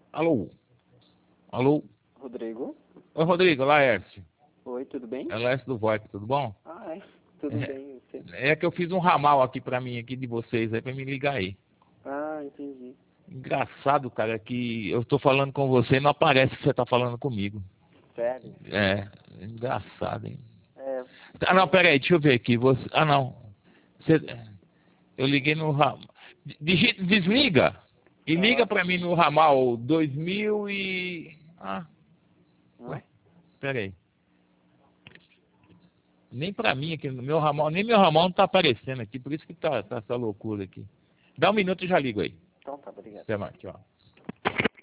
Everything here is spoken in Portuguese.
Alô? Alô? Rodrigo? Oi, Rodrigo, Laércio. Oi, tudo bem? É Laércio do VoIP, tudo bom? Ah, é. Tudo bem, você? É que eu fiz um ramal aqui pra mim, aqui de vocês, aí pra me ligar aí. Ah, entendi. Engraçado, cara, que eu tô falando com você e não aparece que você tá falando comigo. Sério? É, engraçado, hein? É, Ah, não, peraí, deixa eu ver aqui. Você... Ah, não. Você... Eu liguei no ramal. Desliga e liga tá. pra mim no ramal 2000 e... Ah, Hã? ué, peraí. Nem pra mim aqui no meu ramal, nem meu ramal não tá aparecendo aqui, por isso que tá essa loucura aqui. Dá um minuto e já ligo aí. Então tá, obrigado. Até mais, tchau.